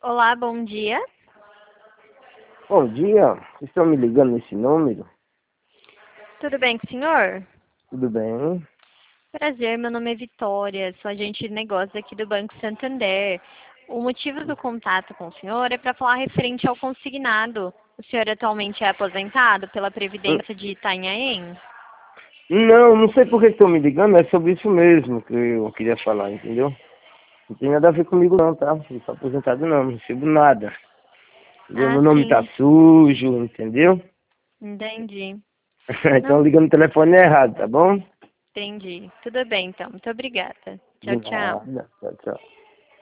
Olá, bom dia. Bom dia, vocês estão me ligando nesse número? Tudo bem com o senhor? Tudo bem? Prazer, meu nome é Vitória, sou agente de negócios aqui do Banco Santander. O motivo do contato com o senhor é para falar referente ao consignado. O senhor atualmente é aposentado pela Hum, Previdência de Itanhaém? Não sei por que estão me ligando, é sobre isso mesmo que eu queria falar, entendeu? Não tem nada a ver comigo não, tá? Não sou aposentado não recebo nada. Entendeu? Ah, Meu nome tá sim, sujo, entendeu? entendi. Estão Não, ligando no telefone errado, tá bom? entendi. Tudo bem, então. Muito obrigada. De Tchau, tchau. nada, tchau, tchau.